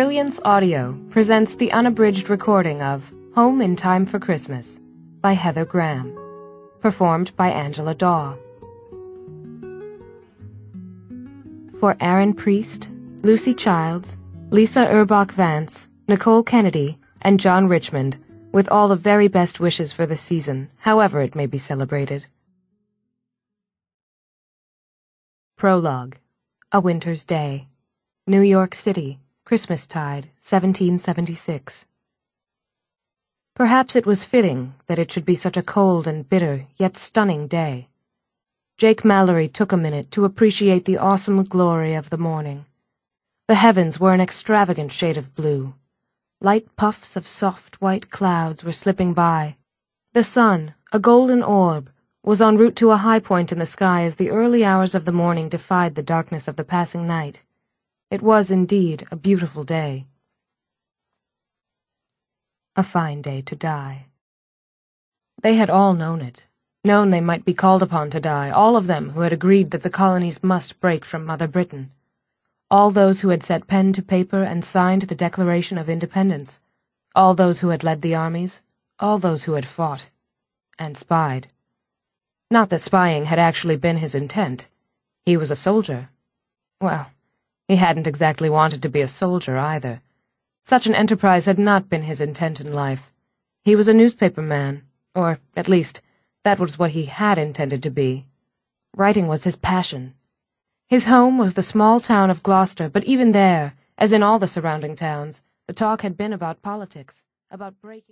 Brilliance Audio presents the unabridged recording of Home in Time for Christmas by Heather Graham, performed by Angela Daw. For Aaron Priest, Lucy Childs, Lisa Urbach Vance, Nicole Kennedy, and John Richmond, with all the very best wishes for the season, however it may be celebrated. Prologue. A Winter's Day. New York City, Christmastide, 1776. Perhaps it was fitting that it should be such a cold and bitter, yet stunning day. Jake Mallory took a minute to appreciate the awesome glory of the morning. The heavens were an extravagant shade of blue. Light puffs of soft white clouds were slipping by. The sun, a golden orb, was en route to a high point in the sky as the early hours of the morning defied the darkness of the passing night. It was indeed a beautiful day. A fine day to die. They had all known it, known they might be called upon to die, all of them who had agreed that the colonies must break from Mother Britain, all those who had set pen to paper and signed the Declaration of Independence, all those who had led the armies, all those who had fought, and spied. Not that spying had actually been his intent. He was a soldier. Well, he hadn't exactly wanted to be a soldier either. Such an enterprise had not been his intent in life. He was a newspaper man, or, at least, that was what he had intended to be. Writing was his passion. His home was the small town of Gloucester, but even there, as in all the surrounding towns, the talk had been about politics, about breaking